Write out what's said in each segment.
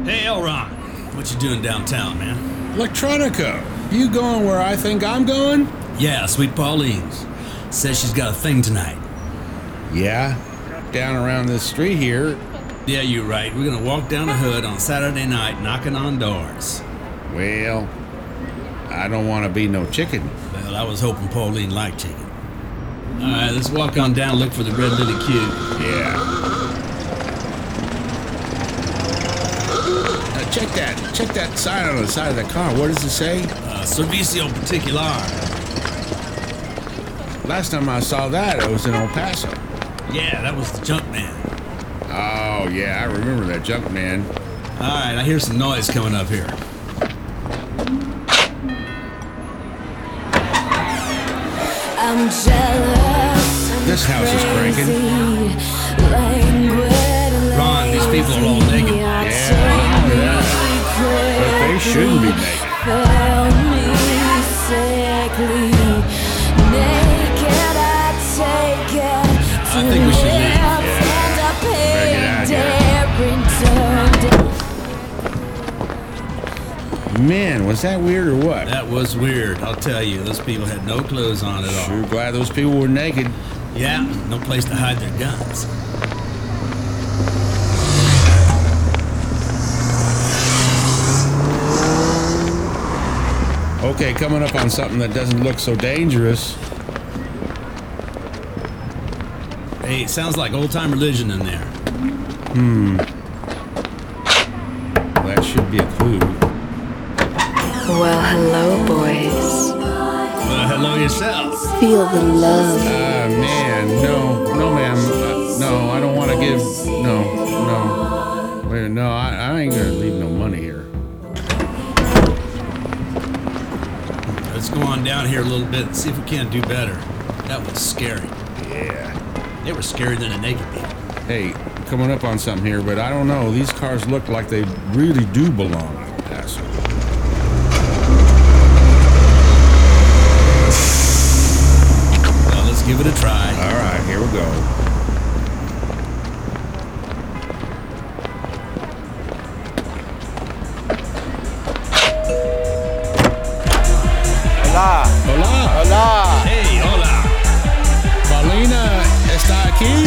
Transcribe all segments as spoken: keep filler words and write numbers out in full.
Hey, Elron, what you doing downtown, man? Electronica, you going where I think I'm going? Yeah, Sweet Pauline's. Says she's got a thing tonight. Yeah, down around this street here. Yeah, you're right. We're gonna walk down the hood on Saturday night knocking on doors. Well, I don't want to be no chicken. Well, I was hoping Pauline liked chicken. All right, let's walk on down and look for the Red Lily Q. Yeah. Now check that. Check that sign on the side of the car. What does it say? Uh, Servicio Particular. Last time I saw that, it was in El Paso. Yeah, that was the junk man. Oh, yeah, I remember that junk man. All right, I hear some noise coming up here. I'm jealous. This house is cranking. Ron, these people are all naked. Yeah, yeah. But they shouldn't be naked. I think we should leave. Better get out of here. Man, was that weird or what? That was weird, I'll tell you. Those people had no clothes on at all. Sure glad those people were naked. Yeah, no place to hide their guns. Okay, coming up on something that doesn't look so dangerous. Hey, it sounds like old-time religion in there. Hmm. That should be a clue. Well, hello, boys. Well, hello yourself. Feel the love. Ah, man, no, no, ma'am, uh, no, I don't want to give, no, no, wait, no, I, I ain't gonna leave no money here. Let's go on down here a little bit and see if we can't do better. That was scary. Yeah. They were scarier than a naked people. Hey, coming up on something here, but I don't know. These cars look like they really do belong in El Paso. Well, let's give it a try. All right, here we go. Hola. Hola. Hola. Hey, hola. Paulina está aquí?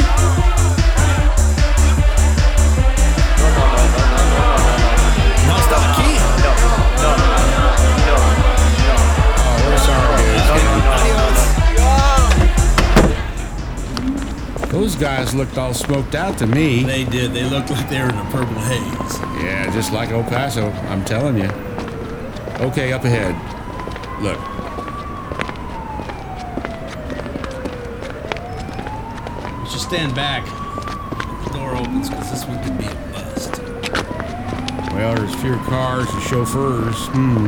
No está aquí. No, no, no, no. Oh, we're sorry, dude. Those guys looked all smoked out to me. They did. They looked like they were in a purple haze. Yeah, just like El Paso, I'm telling you. Okay, up ahead. Look. We should stand back. The door opens because this one could be a bust. Well, there's fewer cars and chauffeurs. Hmm.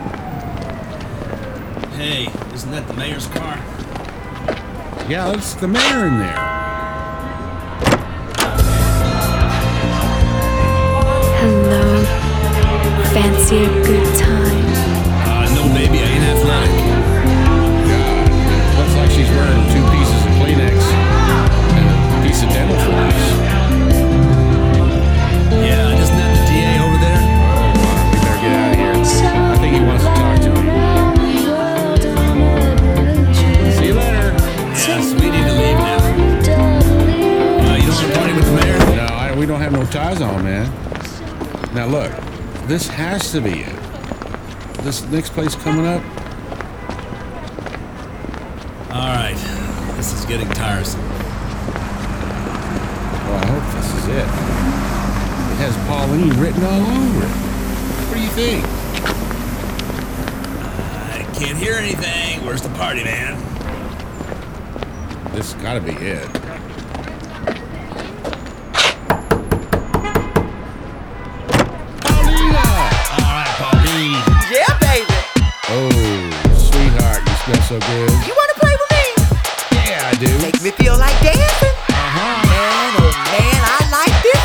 Hey, isn't that the mayor's car? Yeah, that's the mayor in there. Hello. Fancy a good time. Uh, no, baby, I ain't athletic. God, looks like she's wearing two pieces of Kleenex and a piece of dental floss. Yeah, isn't that the D A over there? Oh, wow, we better get out of here. I think he wants to talk to me. See you later. Yes, we need to leave now. Uh, you don't want to party with the mayor? No, I, we don't have no ties on, man. Now look, this has to be it. This next place coming up. All right, this is getting tiresome. Well, I hope this is it. It has Pauline written all over it. What do you think? I can't hear anything. Where's the party, man? This has got to be it. Paulina! All right, Pauline. Yeah, baby. Oh, sweetheart, you smell so good. You wanna play with me? Yeah, I do. Make me feel like dancing? Uh-huh. Man, oh man, I like this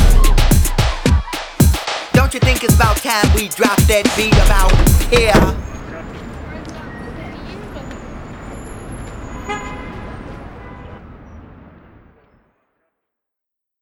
beat. Don't you think it's about time we drop that beat about here?